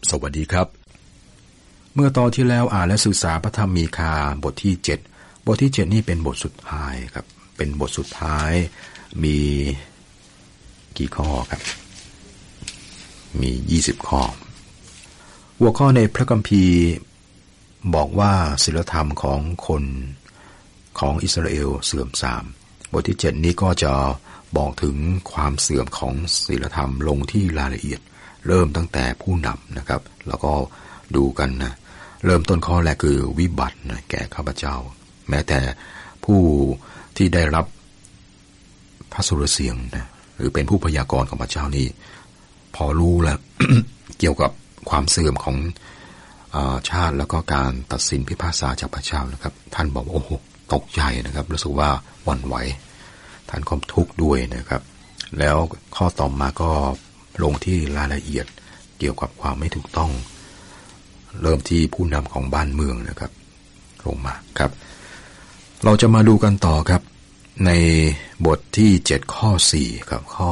สวัสดีครับเมื่อตอนที่แล้วอ่านและศึกษาพระธรรมมีคาบทที่7บทที่7นี่เป็นบทสุดท้ายครับเป็นบทสุดท้ายมีกี่ข้อครับมี20ข้อหัวข้อในพระคัมภีร์บอกว่าศีลธรรมของคนของอิสราเอลเสื่อมทรามบทที่7นี้ก็จะบอกถึงความเสื่อมของศีลธรรมลงที่รายละเอียดเริ่มตั้งแต่ผู้นำนะครับแล้วก็ดูกันนะเริ่มต้นข้อแรกคือวิบัตินะแก่ข้าพเจ้าแม้แต่ผู้ที่ได้รับพระสุรเสียงนะหรือเป็นผู้พยากรณ์ของพระเจ้านี่พอรู้แล้ว เกี่ยวกับความเสื่อมของชาติแล้วก็การตัดสินพิพากษาจากพระเจ้านะครับท่านบอกโอ้โหตกใจนะครับรู้สึกว่าหวั่นไหวท่านก็ทุกข์ด้วยนะครับแล้วข้อต่อมาก็ลงที่รายละเอียดเกี่ยวกับความไม่ถูกต้องเริ่มที่ผู้นำของบ้านเมืองนะครับลงมาครับเราจะมาดูกันต่อครับในบทที่7ข้อ4ครับข้อ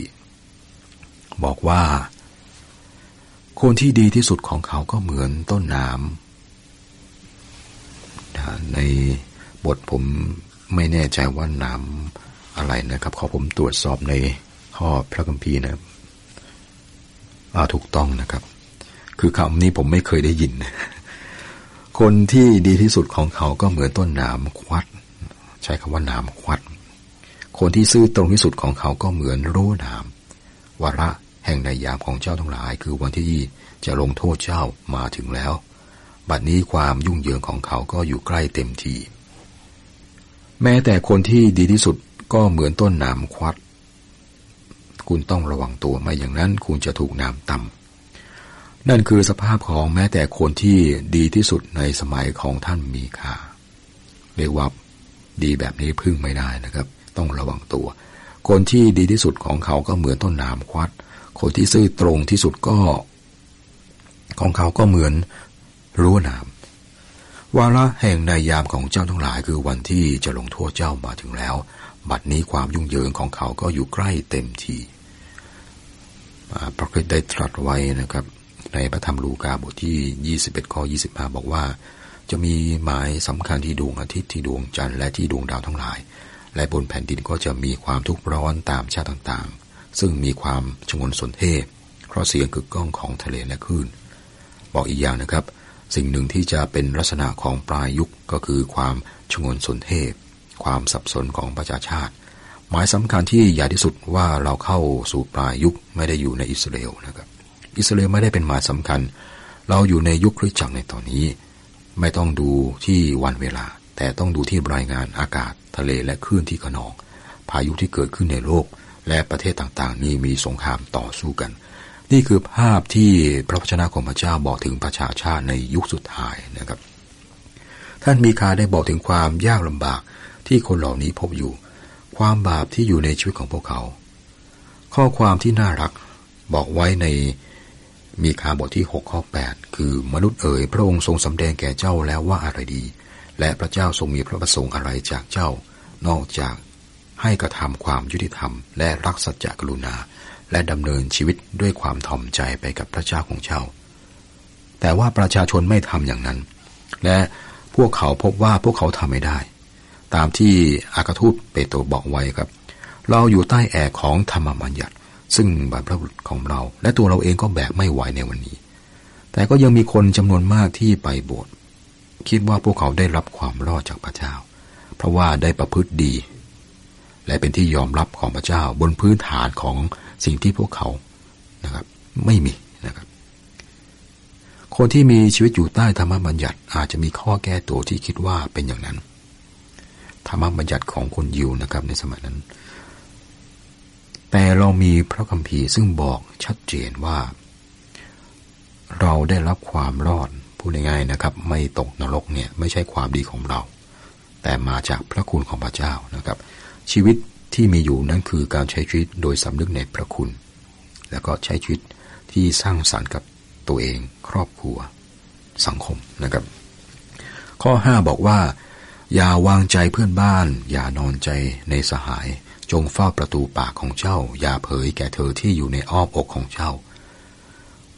4บอกว่าคนที่ดีที่สุดของเขาก็เหมือนต้นน้ำในบทผมไม่แน่ใจว่าน้ำอะไรนะครับขอผมตรวจสอบในข้อพระคัมภีร์นะครับถูกต้องนะครับคือคำนี้ผมไม่เคยได้ยินคนที่ดีที่สุดของเขาก็เหมือนต้นน้ำควัดใช้คำว่าน้ำควัดคนที่ซื่อตรงที่สุดของเขาก็เหมือนรั้วน้ำวาระแห่งในยามของเจ้าทั้งหลายคือวันที่จะลงโทษเจ้ามาถึงแล้วบัดนี้ความยุ่งเหยิงของเขาก็อยู่ใกล้เต็มทีแม้แต่คนที่ดีที่สุดก็เหมือนต้นน้ำควัดคุณต้องระวังตัวไม่อย่างนั้นคุณจะถูกน้ำต่ำนั่นคือสภาพของแม้แต่คนที่ดีที่สุดในสมัยของท่านมีคาเรียกว่าดีแบบนี้พึ่งไม่ได้นะครับต้องระวังตัวคนที่ดีที่สุดของเขาก็เหมือนต้นน้ำควัดคนที่ซื่อตรงที่สุดก็ของเขาก็เหมือนรั้วน้ำวาระแห่งในยามของเจ้าทั้งหลายคือวันที่จะลงโทษเจ้ามาถึงแล้วบัดนี้ความยุ่งเหยิงของเขาก็อยู่ใกล้เต็มทีพระคริสต์ได้ตรัสไว้นะครับในพระธรรมลูกาบทที่21ข้อ25บอกว่าจะมีหมายสำคัญที่ดวงอาทิตย์ที่ดวงจันทร์และที่ดวงดาวทั้งหลายและบนแผ่นดินก็จะมีความทุกข์ร้อนตามชาติต่างๆซึ่งมีความชงนสนเทพเพราะเสียงกึกก้องของทะเลและคลื่นบอกอีกอย่างนะครับสิ่งหนึ่งที่จะเป็นลักษณะของปลายยุคก็คือความชงนสนเทพความสับสนของประชาชาติหมายสำคัญที่ใหญ่ที่สุดว่าเราเข้าสู่ปลายยุคไม่ได้อยู่ในอิสราเอลนะครับอิสราเอลไม่ได้เป็นหมายสำคัญเราอยู่ในยุคคริสตจักรในตอนนี้ไม่ต้องดูที่วันเวลาแต่ต้องดูที่รายงานอากาศทะเลและคลื่นที่ขนองพายุที่เกิดขึ้นในโลกและประเทศต่างๆนี้มีสงครามต่อสู้กันนี่คือภาพที่พระวจนะของพระเจ้าบอกถึงประชาชาติในยุคสุดท้ายนะครับท่านมีคาได้บอกถึงความยากลำบากที่คนเหล่านี้พบอยู่ความบาปที่อยู่ในชีวิตของพวกเขาข้อความที่น่ารักบอกไว้ในมีคาบทที่6ข้อ8คือมนุษย์เอ๋ยพระองค์ทรงสำแดงแก่เจ้าแล้วว่าอะไรดีและพระเจ้าทรงมีพระประสงค์อะไรจากเจ้านอกจากให้กระทำความยุติธรรมและรักสัจจะกรุณาและดำเนินชีวิตด้วยความถ่อมใจไปกับพระเจ้าของเจ้าแต่ว่าประชาชนไม่ทำอย่างนั้นและพวกเขาพบว่าพวกเขาทำไม่ได้ตามที่อัครทูตเปโตรบอกไว้ครับเราอยู่ใต้แอกของธรรมบัญญัติซึ่งบรรพบุรุษของเราและตัวเราเองก็แบกไม่ไหวในวันนี้แต่ก็ยังมีคนจำนวนมากที่ไปโบสถ์คิดว่าพวกเขาได้รับความรอดจากพระเจ้าเพราะว่าได้ประพฤติดีและเป็นที่ยอมรับของพระเจ้าบนพื้นฐานของสิ่งที่พวกเขานะครับไม่มีนะครับคนที่มีชีวิตอยู่ใต้ธรรมบัญญัติอาจจะมีข้อแก้ตัวที่คิดว่าเป็นอย่างนั้นธรรมบัญญัติของคนยิวนะครับในสมัยนั้นแต่เรามีพระคัมภีร์ซึ่งบอกชัดเจนว่าเราได้รับความรอดพูดง่ายๆนะครับไม่ตกนรกเนี่ยไม่ใช่ความดีของเราแต่มาจากพระคุณของพระเจ้านะครับชีวิตที่มีอยู่นั้นคือการใช้ชีวิตโดยสำนึกในพระคุณแล้วก็ใช้ชีวิตที่สร้างสรรค์กับตัวเองครอบครัวสังคมนะครับข้อ5บอกว่าอย่าวางใจเพื่อนบ้านอย่านอนใจในสหายจงเฝ้าประตูปากของเจ้าอย่าเผยแก่เธอที่อยู่ในอ้อมอกของเจ้า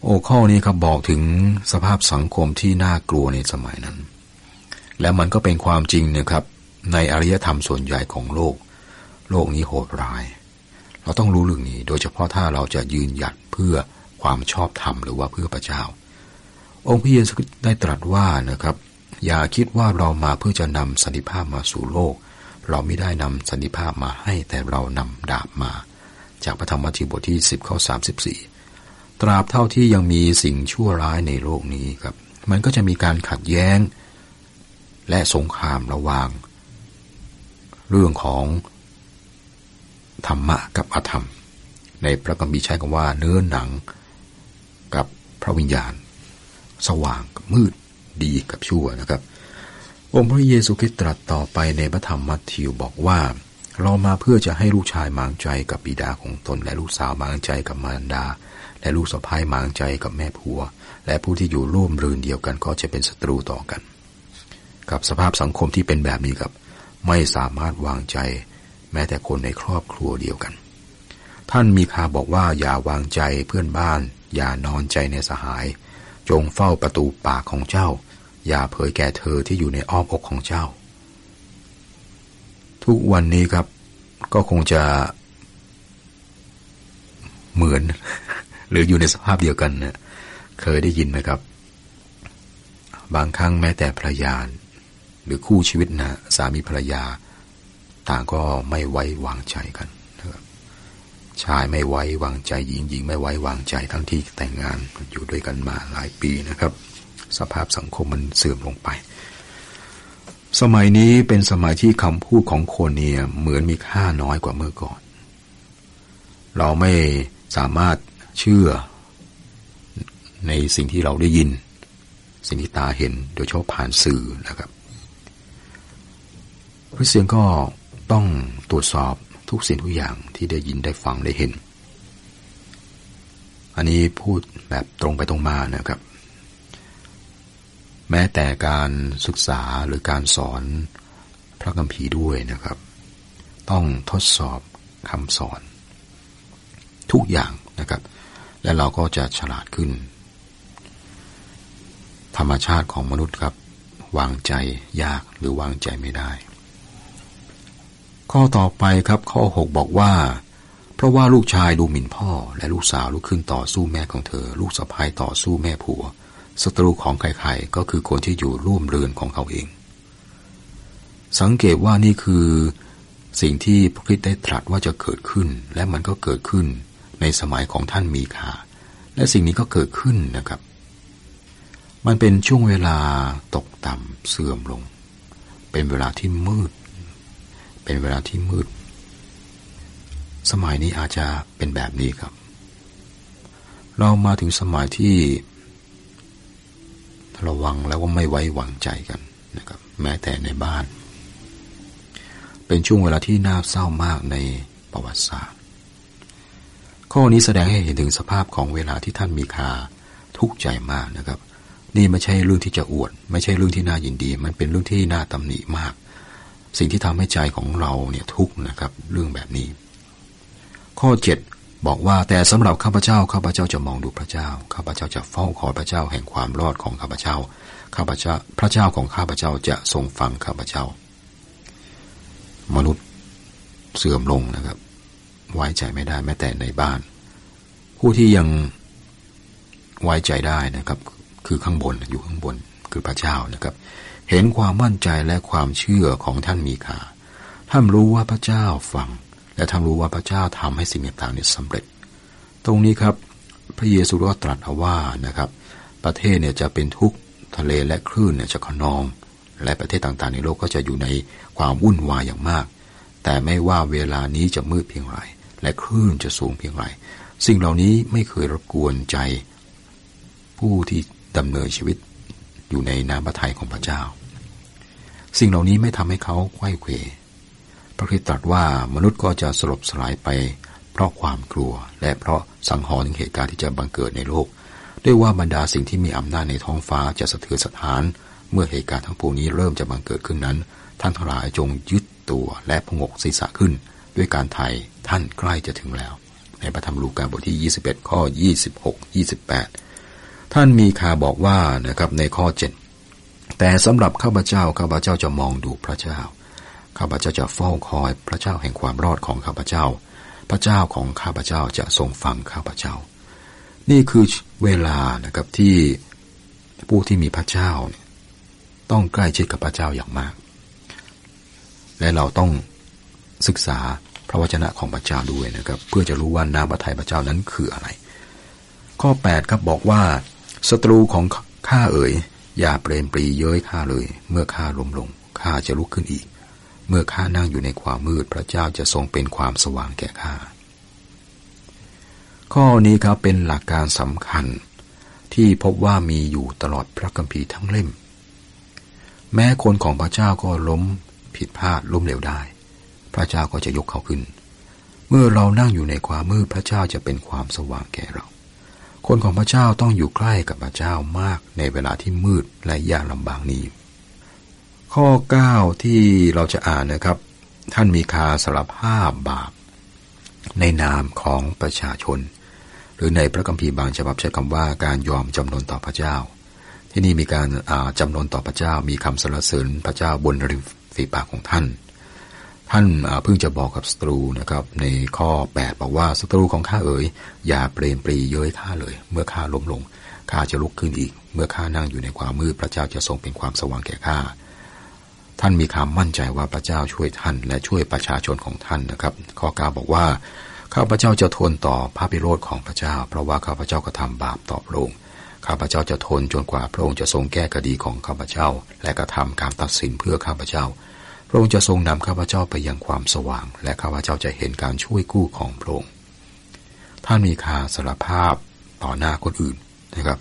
ข้อนี้ครับบอกถึงสภาพสังคมที่น่ากลัวในสมัยนั้นและมันก็เป็นความจริงนะครับในอารยธรรมส่วนใหญ่ของโลกนี้โหดร้ายเราต้องรู้เรื่องนี้โดยเฉพาะถ้าเราจะยืนหยัดเพื่อความชอบธรรมหรือว่าเพื่อพระเจ้าองค์พระเยซูได้ตรัสว่านะครับอย่าคิดว่าเรามาเพื่อจะนำสันติภาพมาสู่โลกเราไม่ได้นำสันติภาพมาให้แต่เรานำดาบมาจากพระธรรมมัทธิวบทที่10ข้อ34ตราบเท่าที่ยังมีสิ่งชั่วร้ายในโลกนี้ครับมันก็จะมีการขัดแย้งและสงครามระหว่างเรื่องของธรรมะกับอธรรมในพระคัมภีร์ใช้คำว่าเนื้อหนังกับพระวิญญาณสว่างกับมืดดีกับชั่วนะครับองค์พระเยซูคริสต์ตรัสต่อไปในพระธรรมมัทธิวบอกว่าเรามาเพื่อจะให้ลูกชายหมางใจกับบิดาของตนและลูกสาวหมางใจกับมารดาและลูกสะใภ้หมางใจกับแม่ผัวและผู้ที่อยู่ร่วมเรือนเดียวกันก็จะเป็นศัตรูต่อกันกับสภาพสังคมที่เป็นแบบนี้ครับไม่สามารถวางใจแม้แต่คนในครอบครัวเดียวกันท่านมีคาบอกว่าอย่าวางใจเพื่อนบ้านอย่านอนใจในสหายจงเฝ้าประตูปากของเจ้าอย่าเผยแก่เธอที่อยู่ในอ้อมอกของเจ้าทุกวันนี้ครับก็คงจะเหมือน หรืออยู่ในสภาพเดียวกันนะเคยได้ยินไหมครับบางครั้งแม้แต่ภรรยาหรือคู่ชีวิตนะสามีภรรยาต่างก็ไม่ไว้วางใจกันนะครับชายไม่ไว้วางใจหญิงไม่ไว้วางใจทั้งที่แต่งงานอยู่ด้วยกันมาหลายปีนะครับสภาพสังคมมันเสื่อมลงไปสมัยนี้เป็นสมัยที่คำพูดของคนเนี่ยเหมือนมีค่าน้อยกว่าเมื่อก่อนเราไม่สามารถเชื่อในสิ่งที่เราได้ยินสิ่งที่ตาเห็นโดยเฉพาะผ่านสื่อนะครับคริสเตียนก็ต้องตรวจสอบทุกสิ่งทุกอย่างที่ได้ยินได้ฟังได้เห็นอันนี้พูดแบบตรงไปตรงมานะครับแม้แต่การศึกษาหรือการสอนพระคัมภีร์ด้วยนะครับต้องทดสอบคำสอนทุกอย่างนะครับและเราก็จะฉลาดขึ้นธรรมชาติของมนุษย์ครับวางใจยากหรือวางใจไม่ได้ข้อต่อไปครับข้อ6บอกว่าเพราะว่าลูกชายดูหมิ่นพ่อและลูกสาวลุกขึ้นต่อสู้แม่ของเธอลูกสะใภ้ต่อสู้แม่ผัวศัตรูของใครๆก็คือคนที่อยู่ร่วมเรือนของเขาเองสังเกตว่านี่คือสิ่งที่พระคริสต์ได้ตรัสว่าจะเกิดขึ้นและมันก็เกิดขึ้นในสมัยของท่านมีคาและสิ่งนี้ก็เกิดขึ้นนะครับมันเป็นช่วงเวลาตกต่ำเสื่อมลงเป็นเวลาที่มืดสมัยนี้อาจจะเป็นแบบนี้ครับเรามาถึงสมัยที่ระวังแล้วก็ไม่ไว้วางใจกันนะครับแม้แต่ในบ้านเป็นช่วงเวลาที่น่าเศร้ามากในประวัติศาสตร์ข้อนี้แสดงให้เห็นถึงสภาพของเวลาที่ท่านมีคาทุกข์ใจมากนะครับนี่ไม่ใช่เรื่องที่จะอวดไม่ใช่เรื่องที่น่ายินดีมันเป็นเรื่องที่น่าตำหนิมากสิ่งที่ทำให้ใจของเราเนี่ยทุกข์นะครับเรื่องแบบนี้ข้อ7บอกว่าแต่สำหรับข้าพเจ้าจะมองดูพระเจ้าข้าพเจ้าจะเฝ้าคอยพระเจ้าแห่งความรอดของข้าพเจ้าพระเจ้าของข้าพเจ้าจะทรงฟังข้าพเจ้ามนุษย์เสื่อมลงนะครับไว้ใจไม่ได้แม้แต่ในบ้านผู้ที่ยังไว้ใจได้นะครับคือข้างบนอยู่ข้างบนคือพระเจ้านะครับเห็นความมั่นใจและความเชื่อของท่านมีค่าท่านรู้ว่าพระเจ้าฟังและท่านรู้ว่าพระเจ้าทำให้สิ่งต่างๆนี้สำเร็จตรงนี้ครับพระเยซูก็ตรัสเอาว่านะครับประเทศเนี่ยจะเป็นทุกข์ทะเลและคลื่นเนี่ยจะขนองและประเทศต่างๆในโลกก็จะอยู่ในความวุ่นวายอย่างมากแต่ไม่ว่าเวลานี้จะมืดเพียงไรและคลื่นจะสูงเพียงไรสิ่งเหล่านี้ไม่เคยรบกวนใจผู้ที่ดำเนินชีวิตอยู่ในน้ำพระทัยของพระเจ้าสิ่งเหล่านี้ไม่ทำให้เขาไขว้เขวพระคริสต์ตรัสว่ามนุษย์ก็จะสลบสลายไปเพราะความกลัวและเพราะสังหรณ์ถึงเหตุการณ์ที่จะบังเกิดในโลกด้วยว่าบรรดาสิ่งที่มีอำนาจในท้องฟ้าจะสะเทือนสถานเมื่อเหตุการณ์ทั้งปวงนี้เริ่มจะบังเกิดขึ้นนั้นท่านทั้งหลายจงยึดตัวและผงกศีรษะขึ้นด้วยการไถ่ท่านใกล้จะถึงแล้วในพระธรรมลูกาบทที่21ข้อ26 28 ท่านมีคาบอกว่านะครับในข้อ 7แต่สำหรับข้าพเจ้าจะมองดูพระเจ้าข้าพเจ้าจะเฝ้าคอยพระเจ้าแห่งความรอดของข้าพเจ้าพระเจ้าของข้าพเจ้าจะทรงฟังข้าพเจ้านี่คือเวลานะครับที่ผู้ที่มีพระเจ้าต้องใกล้ชิดกับพระเจ้าอย่างมากและเราต้องศึกษาพระวจนะของพระเจ้าด้วยนะครับเพื่อจะรู้ว่าน้ำพระทัยพระเจ้านั้นคืออะไรข้อ 8ครับบอกว่าศัตรูของข้าเอ๋ยอย่าเปรมปรีเย้ยข้าเลยเมื่อข้าล้มลงข้าจะลุกขึ้นอีกเมื่อข้านั่งอยู่ในความมืดพระเจ้าจะทรงเป็นความสว่างแก่ข้าข้อนี้ครับเป็นหลักการสำคัญที่พบว่ามีอยู่ตลอดพระคัมภีร์ทั้งเล่มแม้คนของพระเจ้าก็ล้มผิดพลาดล้มเหลวได้พระเจ้าก็จะยกเขาขึ้นเมื่อเรานั่งอยู่ในความมืดพระเจ้าจะเป็นความสว่างแก่เราคนของพระเจ้าต้องอยู่ใกล้กับพระเจ้ามากในเวลาที่มืดและยากลำบากนี้ข้อ 9ที่เราจะอ่านนะครับท่านมีคาสารภาพบาปในนามของประชาชนหรือในพระคัมภีร์บางฉบับใช้คำว่าการยอมจำนนต่อพระเจ้าที่นี่มีการจำนนต่อพระเจ้ามีคำสรรเสริญพระเจ้าบนริมฝีปากของท่านเพิ่งจะบอกกับศัตรูนะครับในข้อ 8บอกว่าศัตรูของข้าเอ๋ยอย่าเปรมปรีเย้ยข้าเลยเมื่อข้าล้มลงข้าจะลุกขึ้นอีกเมื่อข้านั่งอยู่ในความมืดพระเจ้าจะทรงเป็นความสว่างแก่ข้าท่านมีความมั่นใจว่าพระเจ้าช่วยท่านและช่วยประชาชนของท่านนะครับข้อ 9บอกว่าข้าพเจ้าจะทนต่อพระพิโรธของพระเจ้าเพราะว่าข้าพเจ้ากระทำบาปต่อพระองค์ข้าพเจ้าจะทนจนกว่าพระองค์จะทรงแก้คดีของข้าพเจ้าและกระทำการตัดสินเพื่อข้าพเจ้าพระองค์จะทรงนำข้าพเจ้าไปยังความสว่างและข้าพเจ้าจะเห็นการช่วยกู้ของพระองค์ท่านมีคาสารภาพต่อหน้าคนอื่นนะครับ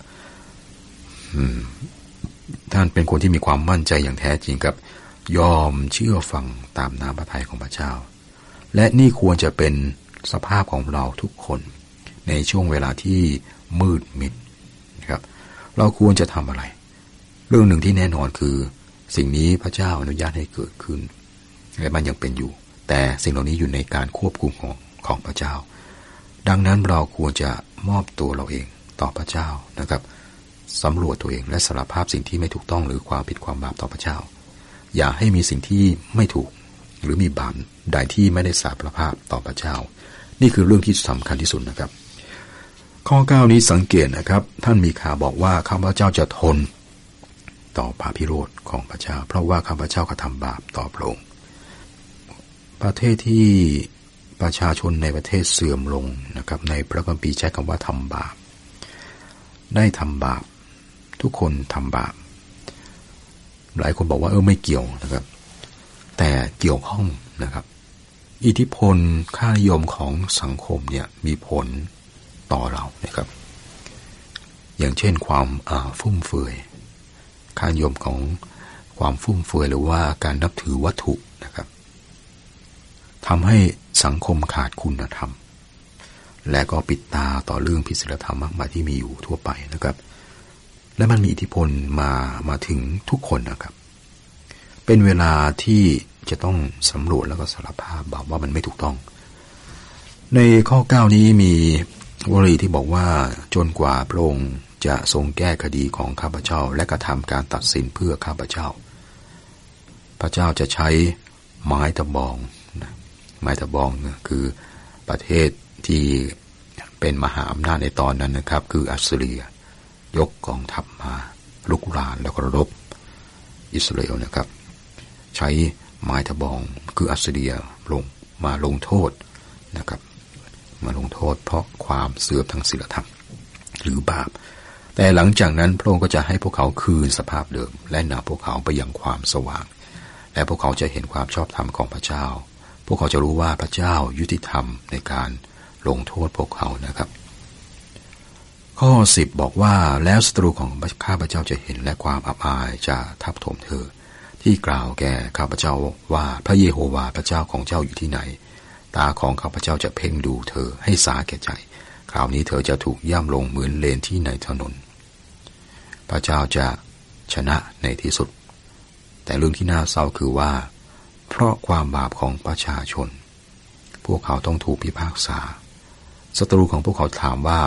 ท่านเป็นคนที่มีความมั่นใจอย่างแท้จริงครับยอมเชื่อฟังตามน้ำพระทัยของพระเจ้าและนี่ควรจะเป็นสภาพของเราทุกคนในช่วงเวลาที่มืดมิดนะครับเราควรจะทำอะไรเรื่องหนึ่งที่แน่นอนคือสิ่งนี้พระเจ้าอนุญาตให้เกิดขึ้นและมันยังเป็นอยู่แต่สิ่งเหล่านี้อยู่ในการควบคุมของพระเจ้าดังนั้นเราควรจะมอบตัวเราเองต่อพระเจ้านะครับสำรวจตัวเองและสารภาพสิ่งที่ไม่ถูกต้องหรือความผิดความบาปต่อพระเจ้าอย่าให้มีสิ่งที่ไม่ถูกหรือมีบาปใดที่ไม่ได้สารภาพต่อพระเจ้านี่คือเรื่องที่สำคัญที่สุดนะครับข้อ 9นี้สังเกตนะครับท่านมีคาบอกว่าข้าพเจ้าจะทนต่อพระพิโรธของพระเจ้าเพราะว่าข้าพเจ้ากระทำบาปต่อพระองค์ประเทศที่ประชาชนในประเทศเสื่อมลงนะครับในพระคัมภีร์ใช้คำว่าทำบาปได้ทำบาปทุกคนทำบาปหลายคนบอกว่าไม่เกี่ยวนะครับแต่เกี่ยวข้องนะครับอิทธิพลค่านิยมของสังคมเนี่ยมีผลต่อเรานะครับอย่างเช่นความฟุ่มเฟือยค่านิยมของความฟุ่มเฟือยหรือว่าการนับถือวัตถุนะครับทำให้สังคมขาดคุณธรรมและก็ปิดตาต่อเรื่องผิดศีลธรรมมากมายที่มีอยู่ทั่วไปนะครับและมันมีอิทธิพลมาถึงทุกคนนะครับเป็นเวลาที่จะต้องสำรวจแล้วก็สารภาพบาปว่ามันไม่ถูกต้องในข้อ 9นี้มีวลีที่บอกว่าจนกว่าพระองค์จะทรงแก้คดีของข้าพเจ้าและกระทำการตัดสินเพื่อข้าพเจ้าพระเจ้าจะใช้ไม้ตะบองไม้ตะบองคือประเทศที่เป็นมหาอำนาจในตอนนั้นนะครับคืออัสซีเรียยกกองทัพมาลุกรานแล้วก็รบอิสราเอลนะครับใช้ไม้ตะบองคืออัสซีเรียลงโทษนะครับมาลงโทษเพราะความเสื่อมทางศีลธรรมหรือบาปแต่หลังจากนั้นพระองค์ก็จะให้พวกเขาคืนสภาพเดิมและนำพวกเขาไปยังความสว่างและพวกเขาจะเห็นความชอบธรรมของพระเจ้าพวกเขาจะรู้ว่าพระเจ้ายุติธรรมในการลงโทษพวกเขานะครับข้อ 10บอกว่าแล้วศัตรูของข้าพเจ้าจะเห็นและความอับอายจะทับถมเธอที่กล่าวแก่ข้าพเจ้าว่าพระเยโฮวาห์พระเจ้าของเจ้าอยู่ที่ไหนตาของข้าพเจ้าจะเพ่งดูเธอให้สาแก่ใจคราวนี้เธอจะถูกย่ำลงเหมือนเลนที่ในถนนพระเจ้าจะชนะในที่สุดแต่เรื่องที่น่าเศร้าคือว่าเพราะความบาปของประชาชนพวกเขาต้องถูกพิพากษาศัตรูของพวกเขาถามว่า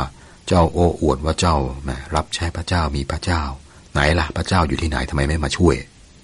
เจ้าโอ้อวดว่าเจ้ารับใช้พระเจ้ามีพระเจ้าไหนล่ะพระเจ้าอยู่ที่ไหนทำไมไม่มาช่วย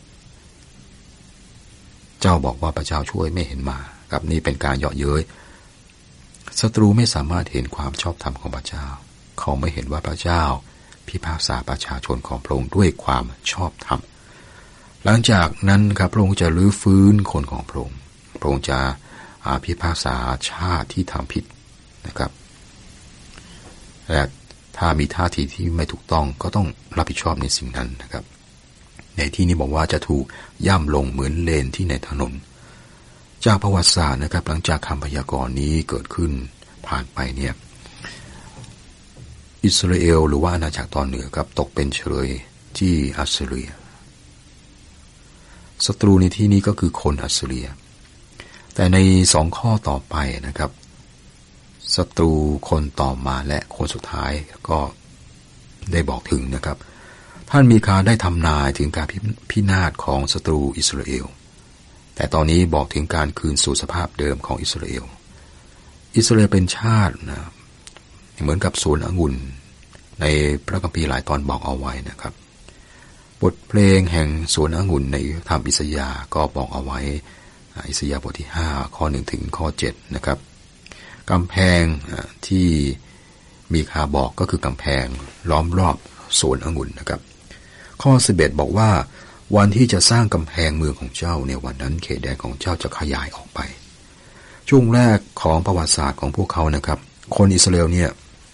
เจ้าบอกว่าพระเจ้าช่วยไม่เห็นมาครับนี่เป็นการเยาะเย้ยศัตรูไม่สามารถเห็นความชอบธรรมของพระเจ้าเขาไม่เห็นว่าพระเจ้าพิพากษาประชาชนของพระองค์ด้วยความชอบธรรมหลังจากนั้นครับพระองค์จะรื้อฟื้นคนของพระองค์พระองค์จะพิพากษาชาติที่ทำผิดนะครับและถ้ามีท่าทีที่ไม่ถูกต้องก็ต้องรับผิดชอบในสิ่งนั้นนะครับในที่นี้บอกว่าจะถูกย่ำลงเหมือนเลนที่ในถนนจากประวัติศาสตร์นะครับหลังจากคำพยากรณ์นี้เกิดขึ้นผ่านไปเนี่ยอิสราเอลหรือว่าอาณาจักรตอนเหนือครับตกเป็นเฉลยที่อัสซีเรียศัตรูในที่นี้ก็คือคนอัสซีเรียแต่ใน2ข้อต่อไปนะครับศัตรูคนต่อมาและคนสุดท้ายก็ได้บอกถึงนะครับท่านมีคาได้ทำนายถึงการพินาศของศัตรูอิสราเอลแต่ตอนนี้บอกถึงการคืนสู่สภาพเดิมของอิสราเอลอิสราเอลเป็นชาตินะเหมือนกับสวนองุ่นในพระคัมภีร์หลายตอนบอกเอาไว้นะครับบทเพลงแห่งสวนองุ่นในธรรมอิสยาห์ก็บอกเอาไว้อิสยาห์บทที่5ข้อ1ถึงข้อ7นะครับกำแพงที่มีคาบอกก็คือกำแพงล้อมรอบสวนองุ่นนะครับข้อ11บอกว่าวันที่จะสร้างกำแพงเมืองของเจ้าในวันนั้นเขตแดนของเจ้าจะขยายออกไปช่วงแรกของประวัติศาสตร์ของพวกเขานะครับคนอิสราเอลเนี่ย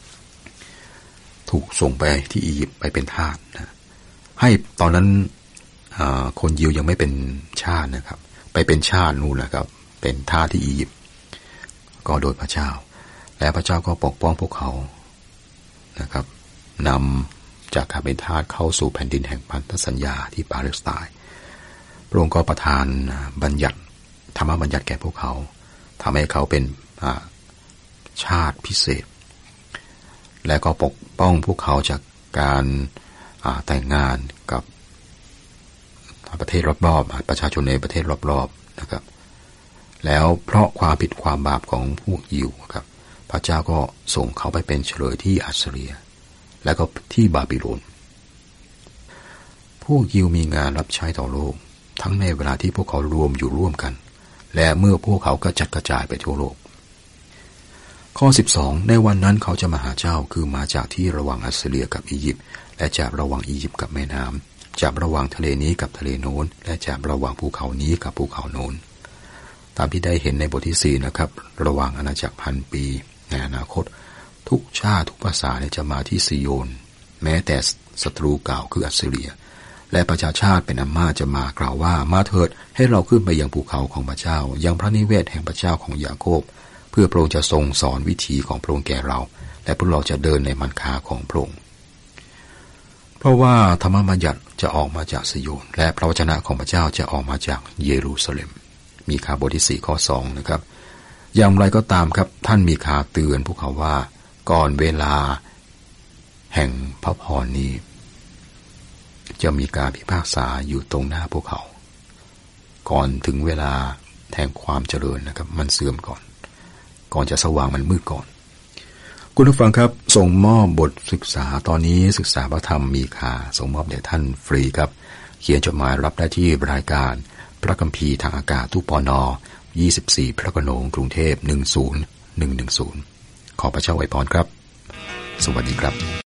ถูกส่งไปที่อียิปต์ไปเป็นทาสนะให้ตอนนั้นคนยิวยังไม่เป็นชาตินะครับไปเป็นชาตินู่นนะครับเป็นทาสที่อียิปต์ก็โดยพระเจ้าและพระเจ้าก็ปกป้องพวกเขานะครับนำจากการเป็นทาสเข้าสู่แผ่นดินแห่งพันธสัญญาที่ปาเลสไตน์พระองค์ก็ประทานบัญญัติธรรมบัญญัติแก่พวกเขาทำให้เขาเป็นชาติพิเศษและก็ปกป้องพวกเขาจากการแต่งงานกับประเทศรอบๆประชาชนในประเทศรอบๆนะครับแล้วเพราะความผิดความบาปของพวกยิวครับพระเจ้าก็ส่งเขาไปเป็นเฉลยที่อัสซีเรียและก็ที่บาบิโลนพวกยิวมีงานรับใช้ต่อโลกทั้งในเวลาที่พวกเขารวมอยู่ร่วมกันและเมื่อพวกเขากระจัดกระจายไปทั่วโลกข้อ12ในวันนั้นเขาจะมาหาเจ้าคือมาจากที่ระหว่างอัสซีเรียกับอียิปต์และจากระหว่างอียิปต์กับแม่น้ำจากระหว่างทะเลนี้กับทะเลโน้นและจากระหว่างภูเขานี้กับภูเขาโน้นตามที่ได้เห็นในบทที่4นะครับระหว่างอาณาจักรพันปีในอนาคตทุกชาติทุกภาษาจะมาที่ซิโยนแม้แต่ศัตรูเก่าคืออัสซีเรียและประชาชาติเป็นอันมากจะมากล่าวว่ามาเถิดให้เราขึ้นไปยังภูเขาของพระเจ้ายังพระนิเวศแห่งพระเจ้าของยาโคบเพื่อพระองค์จะทรงสอนวิถีของพระองค์แก่เราและพวกเราจะเดินในมันคาของพระองค์เพราะว่าธรรมบัญญัติจะออกมาจากซิโยนและพระวจนะของพระเจ้าจะออกมาจากเยรูซาเล็มมีคาบทที่4ข้อ2นะครับอย่างไรก็ตามครับท่านมีคาเตือนพวกเขาว่าก่อนเวลาแห่งพระพรนี้จะมีการพิพากษาอยู่ตรงหน้าพวกเขาก่อนถึงเวลาแห่งความเจริญนะครับมันเสื่อมก่อนจะสว่างมันมืดก่อนคุณผู้ฟังครับส่งมอบบทศึกษาตอนนี้ศึกษาพระธรรมมีคาส่งมอบแด่ท่านฟรีครับเขียนจดหมายรับได้ที่รายการพระคัมภีร์ทางอากาศตู้ปน24พระโขนงกรุงเทพ10110ขอพระเจ้าอวยพรครับสวัสดีครับ